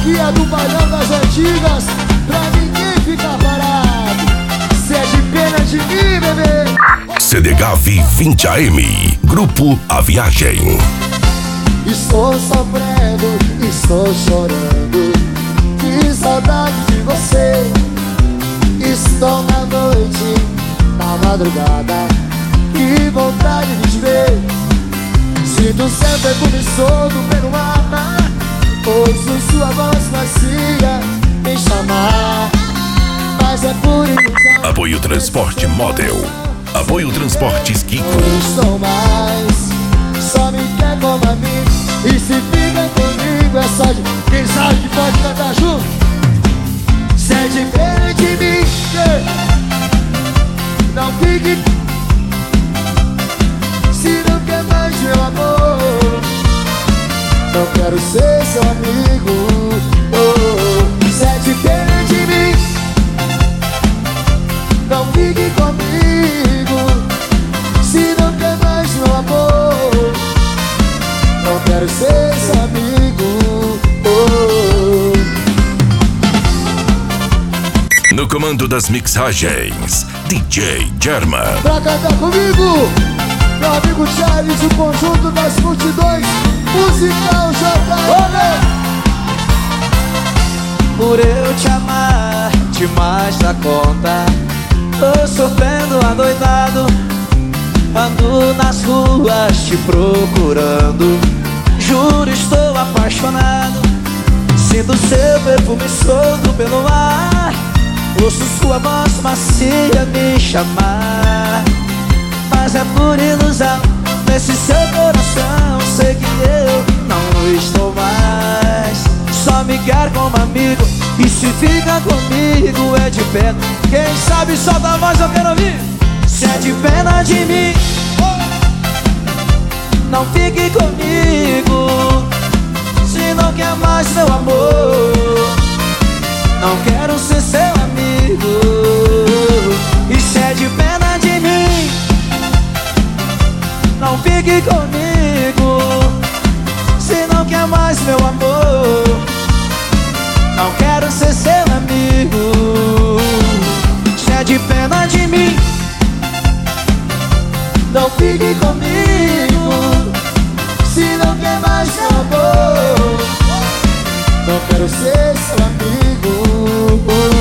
aqui é do bailão das antigas, pra ninguém ficar parado. Cê é de pena de mim, bebê. CDGAV 20 AM, Grupo A Viagem. Estou sofrendo, estou chorando, que saudade de você. Estou na noite, na madrugada, que vontade de te ver. Sinto seu perfume solto pelo ar, ouço sua voz macia me chamar, mas é por ilusão. Apoio Transporte Model. Apoio Transportes Kiko. Não estou mais, só me quer como amigo. E se fica comigo é só de... Quem sabe pode cantar junto. Cê é diferente de mim, não fique. Se não quer mais meu amor, não quero ser seu amigo. Oh, cê é diferente de mim, não fique comigo. Se não quer mais meu amor, não quero ser seu amigo. Oh. No comando das mixagens, DJ German. Pra cantar comigo, meu amigo Charles, o conjunto das multidões, musical J. Por eu te amar demais da conta, tô sofrendo adoidado, ando nas ruas te procurando. Juro, estou apaixonado, sinto seu perfume solto pelo ar, ouço sua voz macia me chamar, mas é por ilusão. Nesse seu coração sei que eu não estou mais, só me quer como amigo. E se fica comigo é de pena. Quem sabe solta a voz, eu quero ouvir. Se é de pena de mim, não fique comigo. Se não quer mais meu amor, não quero ser seu amigo. E se é de pena de mim, não fique comigo. Se não quer mais meu amor, não quero ser seu amigo. Se é de pena de mim, não fique comigo. Se não quer mais meu amor, não quero ser seu amigo.